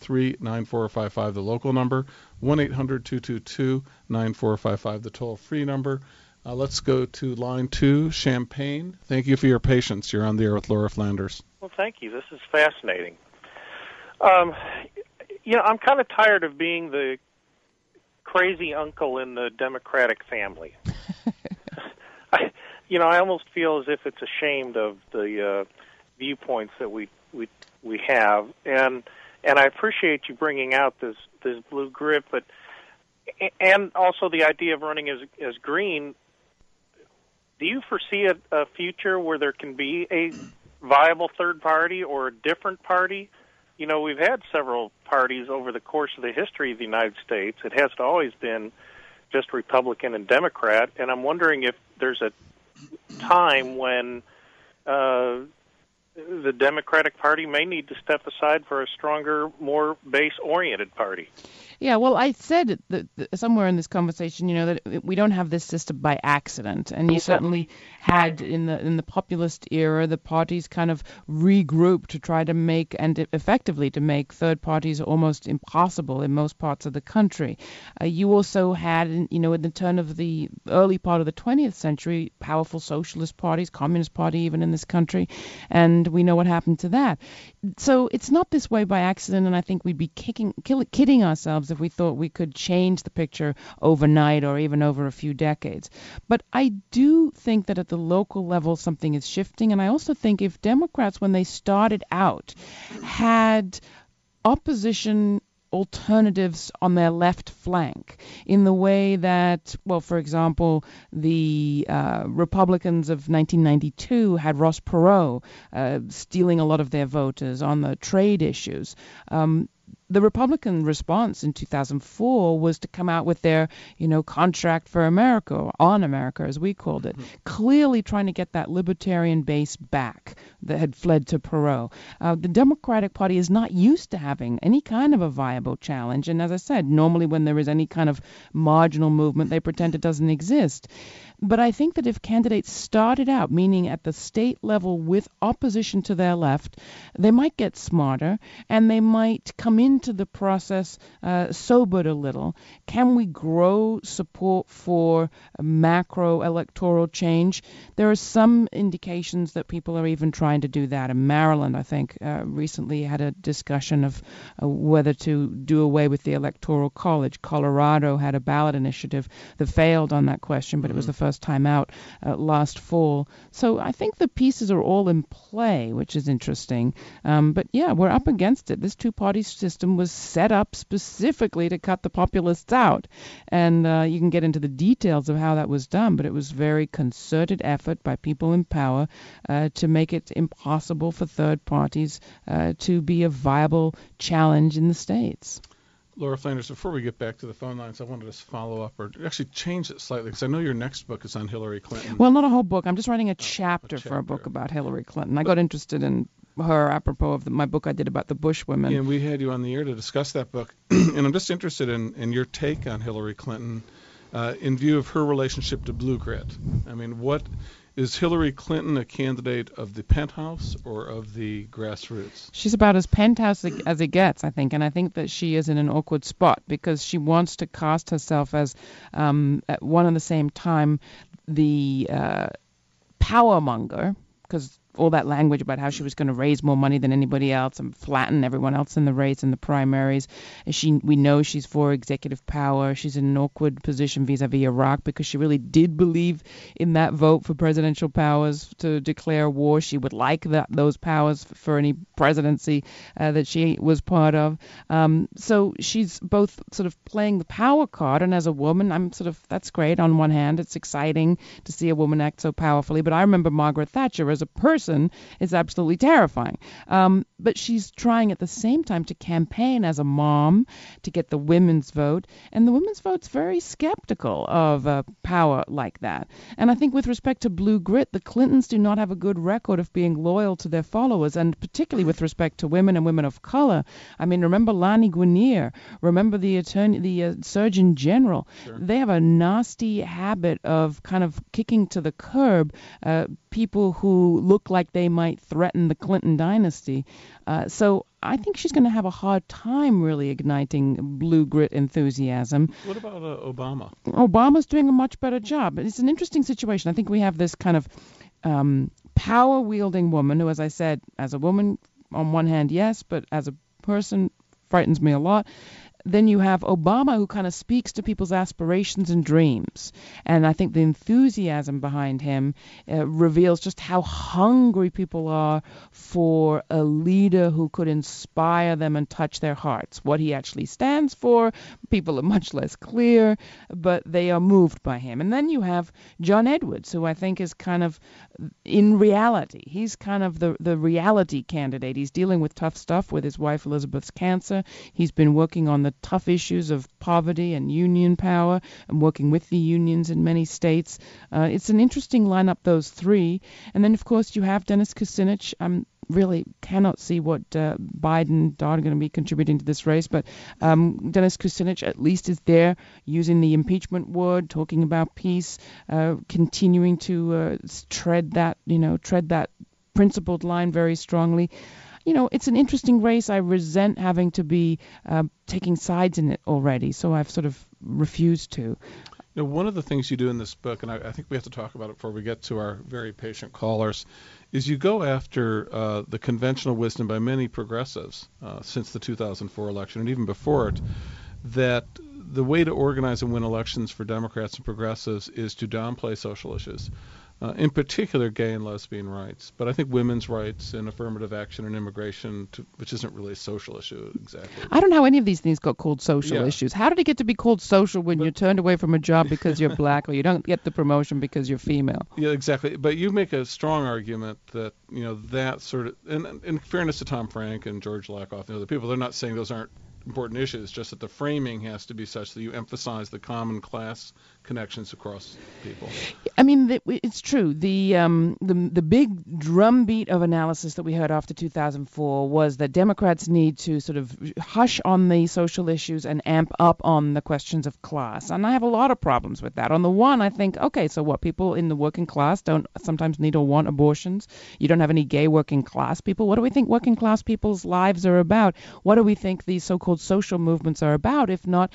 333-9455, the local number, 1-800-222-9455, the toll-free number. Let's go to line 2, Champaign. Thank you for your patience. You're on the air with Laura Flanders. Well, thank you. This is fascinating. I'm kind of tired of being the crazy uncle in the Democratic family. I almost feel as if it's ashamed of the viewpoints that we have, and I appreciate you bringing out this Blue Grit, but and also the idea of running as green. Do you foresee a future where there can be a viable third party or a different party? We've had several parties over the course of the history of the United States. It hasn't always been just Republican and Democrat, and I'm wondering if there's a time when the Democratic Party may need to step aside for a stronger, more base-oriented party. Yeah, well, I said that somewhere in this conversation, that we don't have this system by accident, and you certainly had in the populist era, the parties kind of regrouped to try to make effectively make third parties almost impossible in most parts of the country. You also had, in the turn of the early part of the 20th century, powerful socialist parties, Communist Party even in this country, and we know what happened to that. So it's not this way by accident, and I think we'd be kidding ourselves if we thought we could change the picture overnight or even over a few decades. But I do think that at the local level something is shifting, and I also think if Democrats, when they started out, had opposition alternatives on their left flank in the way that, well, for example, the Republicans of 1992 had Ross Perot stealing a lot of their voters on the trade issues. The Republican response in 2004 was to come out with their, Contract for America, or On America, as we called it, clearly trying to get that libertarian base back that had fled to Perot. The Democratic Party is not used to having any kind of a viable challenge, and as I said, normally when there is any kind of marginal movement, they pretend it doesn't exist. But I think that if candidates started out, meaning at the state level with opposition to their left, they might get smarter and they might come into the process sobered a little. Can we grow support for macro electoral change? There are some indications that people are even trying to do that. In Maryland, I think, recently had a discussion of whether to do away with the Electoral College. Colorado had a ballot initiative that failed on that question, but it was the first first time out last fall. So I think the pieces are all in play, which is interesting. But yeah, we're up against it. This two-party system was set up specifically to cut the populists out. And you can get into the details of how that was done, but it was very concerted effort by people in power to make it impossible for third parties to be a viable challenge in the states. Laura Flanders, before we get back to the phone lines, I wanted to follow up or actually change it slightly because I know your next book is on Hillary Clinton. Well, not a whole book. I'm just writing a chapter for a book about Hillary Clinton. I got interested in her apropos of my book I did about the Bush women. And we had you on the air to discuss that book. And I'm just interested in your take on Hillary Clinton in view of her relationship to Blue Grit. I mean, is Hillary Clinton a candidate of the penthouse or of the grassroots? She's about as penthouse as it gets, I think, and I think that she is in an awkward spot because she wants to cast herself as, at one and the same time, the power monger, because all that language about how she was going to raise more money than anybody else and flatten everyone else in the race in the primaries. We know she's for executive power. She's in an awkward position vis-a-vis Iraq because she really did believe in that vote for presidential powers to declare war. She would like those powers for any presidency that she was part of. So she's both sort of playing the power card, and as a woman, that's great. On one hand, it's exciting to see a woman act so powerfully, but I remember Margaret Thatcher as a person is absolutely terrifying. But she's trying at the same time to campaign as a mom to get the women's vote, and the women's vote's very skeptical of power like that. And I think with respect to Blue Grit, the Clintons do not have a good record of being loyal to their followers, and particularly with respect to women and women of color. I mean, remember Lani Guinier, remember the Surgeon General. Sure. They have a nasty habit of kind of kicking to the curb people who look like they might threaten the Clinton dynasty. So I think she's going to have a hard time really igniting Blue Grit enthusiasm. What about Obama? Obama's doing a much better job. It's an interesting situation. I think we have this kind of power-wielding woman who, as I said, as a woman, on one hand, yes, but as a person, frightens me a lot. Then you have Obama, who kind of speaks to people's aspirations and dreams. And I think the enthusiasm behind him reveals just how hungry people are for a leader who could inspire them and touch their hearts. What he actually stands for, people are much less clear, but they are moved by him. And then you have John Edwards, who I think is kind of in reality. He's kind of the reality candidate. He's dealing with tough stuff with his wife Elizabeth's cancer. He's been working on the tough issues of poverty and union power and working with the unions in many states. It's an interesting lineup, those three. And then, of course, you have Dennis Kucinich. Really cannot see what Biden and Dodd are going to be contributing to this race, but Dennis Kucinich at least is there using the impeachment word, talking about peace, continuing to tread that principled line very strongly. It's an interesting race. I resent having to be taking sides in it already, so I've sort of refused to. One of the things you do in this book, and I think we have to talk about it before we get to our very patient callers, is you go after the conventional wisdom by many progressives since the 2004 election and even before it, that the way to organize and win elections for Democrats and progressives is to downplay social issues. In particular, gay and lesbian rights, but I think women's rights and affirmative action and immigration, which isn't really a social issue exactly. I don't know how any of these things got called social issues. How did it get to be called social when you're turned away from a job because you're black or you don't get the promotion because you're female? Yeah, exactly. But you make a strong argument that, that sort of, and in fairness to Tom Frank and George Lakoff and other people, they're not saying those aren't important issues, just that the framing has to be such that you emphasize the common class connections across people. I mean, it's true. The big drumbeat of analysis that we heard after 2004 was that Democrats need to sort of hush on the social issues and amp up on the questions of class. And I have a lot of problems with that. On the one, I think, okay, so what? People in the working class don't sometimes need or want abortions. You don't have any gay working class people. What do we think working class people's lives are about? What do we think these so-called social movements are about, if not,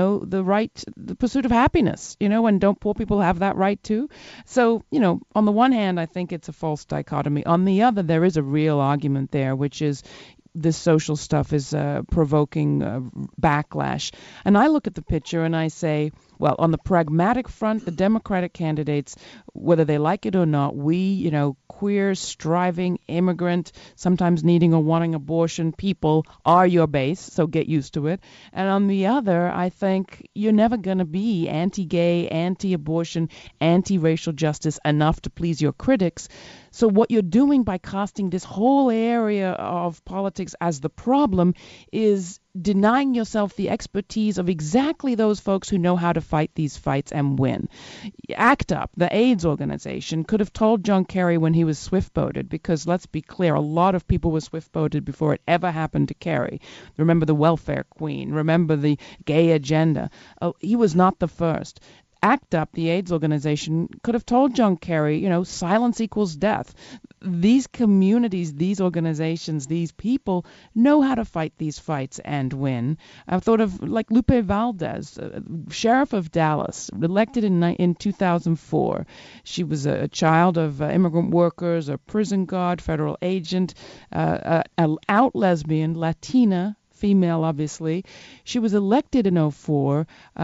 the pursuit of happiness, and don't poor people have that right too? So, on the one hand, I think it's a false dichotomy. On the other, there is a real argument there, which is this social stuff is provoking backlash. And I look at the picture and I say, Well, on the pragmatic front, the Democratic candidates, whether they like it or not, we, queer, striving, immigrant, sometimes needing or wanting abortion people are your base, so get used to it. And on the other, I think you're never going to be anti-gay, anti-abortion, anti-racial justice enough to please your critics. So what you're doing by casting this whole area of politics as the problem is denying yourself the expertise of exactly those folks who know how to fight these fights and win. ACT UP, the AIDS organization, could have told John Kerry when he was swift-voted, because let's be clear, a lot of people were swift-voted before it ever happened to Kerry. Remember the welfare queen, remember the gay agenda. He was not the first. ACT UP, the AIDS organization, could have told John Kerry, silence equals death. These communities, these organizations, these people know how to fight these fights and win. I've thought of like Lupe Valdez, sheriff of Dallas, elected in 2004. She was a child of immigrant workers, a prison guard, federal agent, an out lesbian, Latina, female obviously. She was elected in 2004.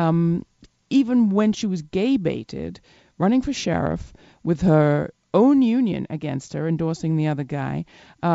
Even when she was gay-baited, running for sheriff with her own union against her, endorsing the other guy,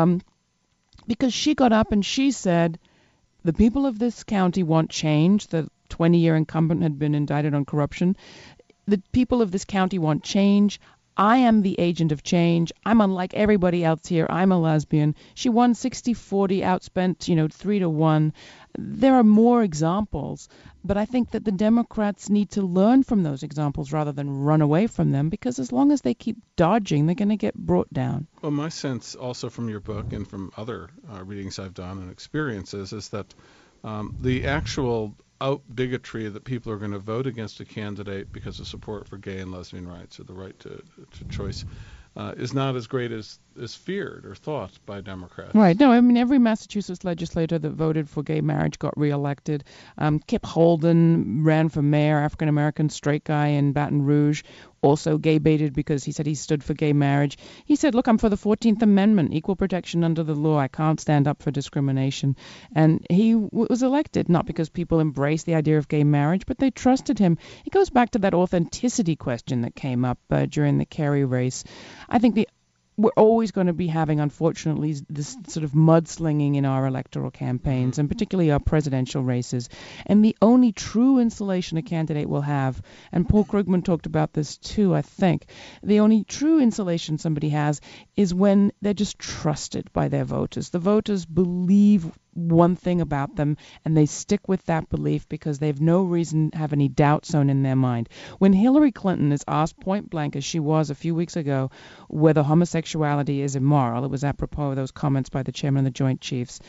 because she got up and she said, the people of this county want change. The 20-year incumbent had been indicted on corruption. The people of this county want change. I am the agent of change. I'm unlike everybody else here. I'm a lesbian. She won 60-40, outspent, 3-1. There are more examples, but I think that the Democrats need to learn from those examples rather than run away from them, because as long as they keep dodging, they're going to get brought down. Well, my sense also from your book and from other readings I've done and experiences is that the actual out-bigotry that people are going to vote against a candidate because of support for gay and lesbian rights or the right to choice is not as great as feared or thought by Democrats. Right. No, I mean, every Massachusetts legislator that voted for gay marriage got reelected. Kip Holden ran for mayor, African-American, straight guy in Baton Rouge, also gay-baited because he said he stood for gay marriage. He said, look, I'm for the 14th Amendment, equal protection under the law. I can't stand up for discrimination. And he was elected, not because people embraced the idea of gay marriage, but they trusted him. It goes back to that authenticity question that came up during the Kerry race. I think we're always going to be having, unfortunately, this sort of mudslinging in our electoral campaigns, and particularly our presidential races. And the only true insulation a candidate will have, and Paul Krugman talked about this too, I think, the only true insulation somebody has is when they're just trusted by their voters. The voters believe one thing about them, and they stick with that belief because they have no reason to have any doubt sown in their mind. When Hillary Clinton is asked point blank, as she was a few weeks ago, whether homosexuality is immoral, it was apropos of those comments by the chairman of the Joint Chiefs,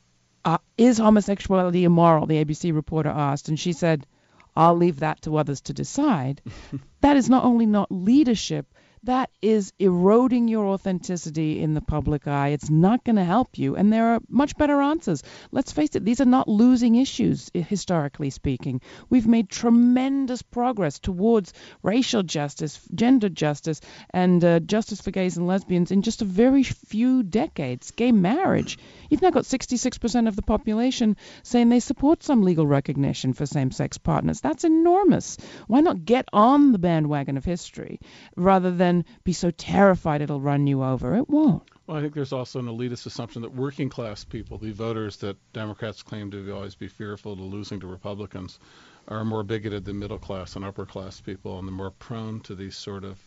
is homosexuality immoral, the ABC reporter asked, and she said, I'll leave that to others to decide. That is not only not leadership, that is eroding your authenticity in the public eye. It's not going to help you, and there are much better answers. Let's face it, these are not losing issues, historically speaking. We've made tremendous progress towards racial justice, gender justice, and justice for gays and lesbians in just a very few decades. Gay marriage. You've now got 66% of the population saying they support some legal recognition for same-sex partners. That's enormous. Why not get on the bandwagon of history rather than be so terrified it'll run you over? It won't. Well, I think there's also an elitist assumption that working class people, the voters that Democrats claim to always be fearful of losing to Republicans, are more bigoted than middle class and upper class people, and they're more prone to these sort of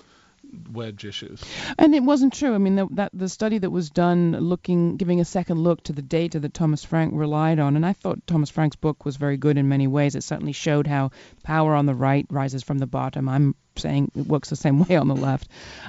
wedge issues. And it wasn't true. I mean, the study that was done giving a second look to the data that Thomas Frank relied on, and I thought Thomas Frank's book was very good in many ways. It certainly showed how power on the right rises from the bottom. I'm saying it works the same way on the left.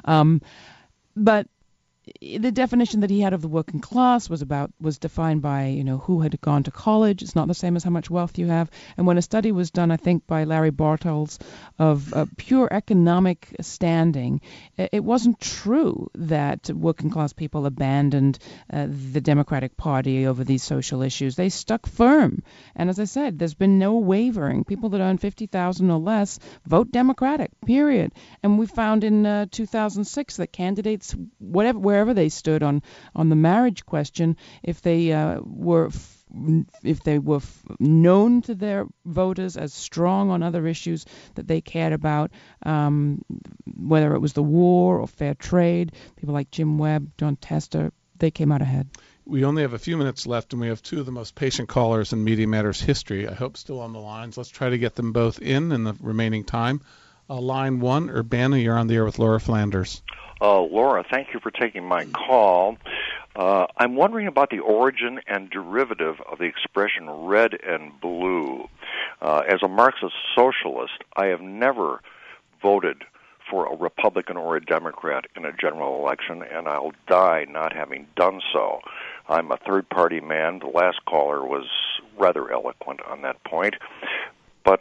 But the definition that he had of the working class was defined by, who had gone to college. It's not the same as how much wealth you have. And when a study was done, I think by Larry Bartels, of pure economic standing, it wasn't true that working class people abandoned the Democratic Party over these social issues. They stuck firm. And as I said, there's been no wavering. People that earn $50,000 or less vote Democratic, period. And we found in 2006 that candidates, wherever they stood on the marriage question, if they were known to their voters as strong on other issues that they cared about, whether it was the war or fair trade, people like Jim Webb, John Tester, they came out ahead. We only have a few minutes left, and we have two of the most patient callers in Media Matters history. I hope still on the lines. Let's try to get them both in the remaining time. Line 1, Urbana, you're on the air with Laura Flanders. Laura, thank you for taking my call. I'm wondering about the origin and derivative of the expression red and blue. As a Marxist socialist, I have never voted for a Republican or a Democrat in a general election, and I'll die not having done so. I'm a third-party man. The last caller was rather eloquent on that point. But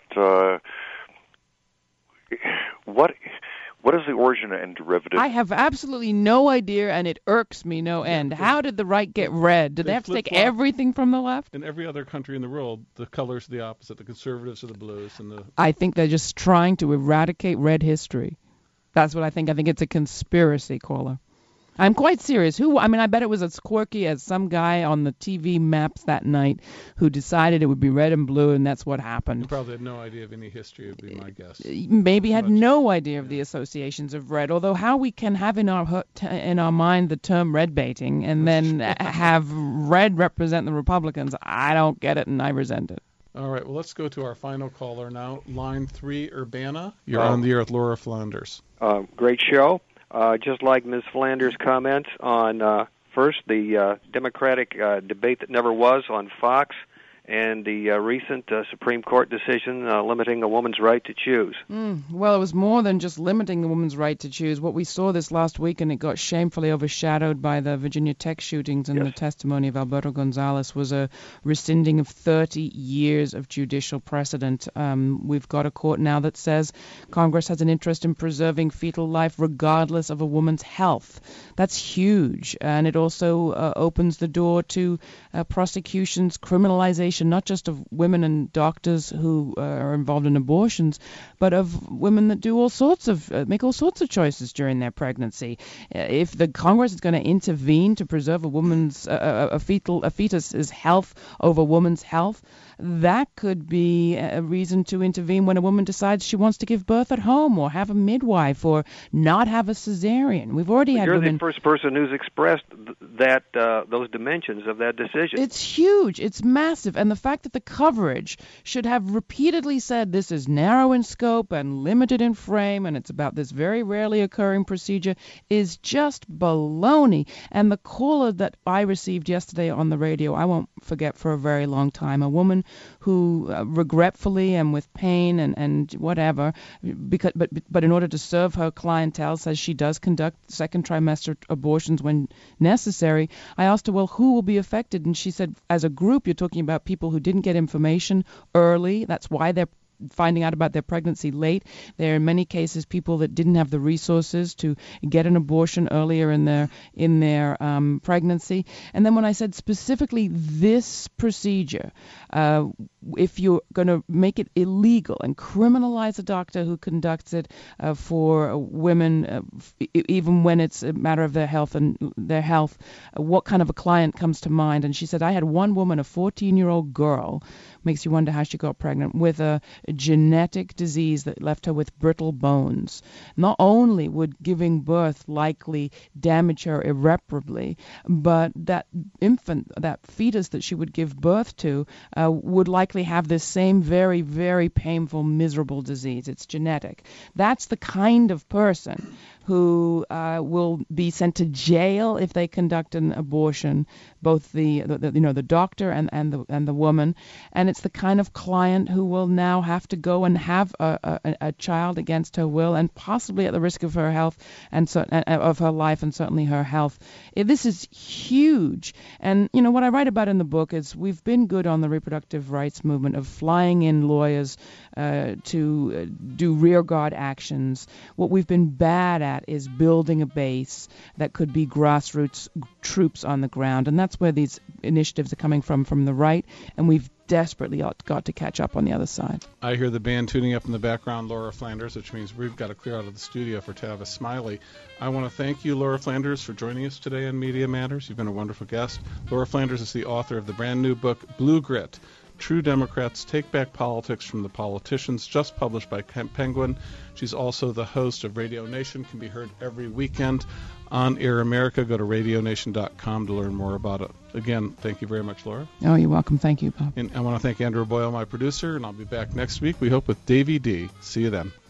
what is the origin and derivative? I have absolutely no idea, and it irks me no end. How did the right get red? Did they have to take everything from the left? In every other country in the world, the colors are the opposite. The conservatives are the blues. I think they're just trying to eradicate red history. That's what I think. I think it's a conspiracy, caller. I'm quite serious. I bet it was as quirky as some guy on the TV maps that night who decided it would be red and blue, and that's what happened. You probably had no idea of any history, would be my guess. Maybe had no idea of the associations of red, although how we can have in our mind the term red baiting and then have red represent the Republicans, I don't get it, and I resent it. All right, well, let's go to our final caller now. Line 3, Urbana. You're on the air with Laura Flanders. Great show. Just like Ms. Flanders' comments on, first, the Democratic debate that never was on Fox, and the recent Supreme Court decision limiting a woman's right to choose. Well, it was more than just limiting a woman's right to choose. What we saw this last week, and it got shamefully overshadowed by the Virginia Tech shootings and the testimony of Alberto Gonzalez, was a rescinding of 30 years of judicial precedent. We've got a court now that says Congress has an interest in preserving fetal life regardless of a woman's health. That's huge. And it also opens the door to prosecutions, criminalization, not just of women and doctors who are involved in abortions, but of women that do make all sorts of choices during their pregnancy. If the Congress is going to intervene to preserve a woman's a fetus's health over woman's health, that could be a reason to intervene when a woman decides she wants to give birth at home or have a midwife or not have a cesarean. We've already had women. You're the first person who's expressed that those dimensions of that decision. It's huge. It's massive. And the fact that the coverage should have repeatedly said this is narrow in scope and limited in frame and it's about this very rarely occurring procedure is just baloney. And the caller that I received yesterday on the radio, I won't forget for a very long time, a woman who regretfully and with pain and whatever, but in order to serve her clientele, says she does conduct second trimester abortions when necessary. I asked her, well, who will be affected? And she said, as a group, you're talking about people who didn't get information early. That's why they're finding out about their pregnancy late. There are in many cases people that didn't have the resources to get an abortion earlier in their pregnancy. And then when I said specifically this procedure, if you're going to make it illegal and criminalize a doctor who conducts it for women, even when it's a matter of their health, what kind of a client comes to mind? And she said, I had one woman, a 14-year-old girl, makes you wonder how she got pregnant, with a genetic disease that left her with brittle bones. Not only would giving birth likely damage her irreparably, but that infant, that fetus that she would give birth to, would likely have this same very, very painful, miserable disease. It's genetic. That's the kind of person who will be sent to jail if they conduct an abortion, both the doctor and the woman. And it's the kind of client who will now have to go and have a child against her will and possibly at the risk of her health and of her life and certainly her health. This is huge. And what I write about in the book is we've been good on the reproductive rights movement of flying in lawyers to do rearguard actions. What we've been bad that is building a base that could be grassroots troops on the ground. And that's where these initiatives are coming from the right, and we've desperately got to catch up on the other side. I hear the band tuning up in the background, Laura Flanders, which means we've got to clear out of the studio for Tavis Smiley. I want to thank you, Laura Flanders, for joining us today on Media Matters. You've been a wonderful guest. Laura Flanders is the author of the brand new book, Blue Grit: True Democrats Take Back Politics from the Politicians, just published by Penguin. She's also the host of Radio Nation, can be heard every weekend on Air America. Go to radionation.com to learn more about it. Again, thank you very much, Laura. Oh, you're welcome. Thank you, Bob. And I want to thank Andrew Boyle, my producer, and I'll be back next week, we hope, with Davey D. See you then.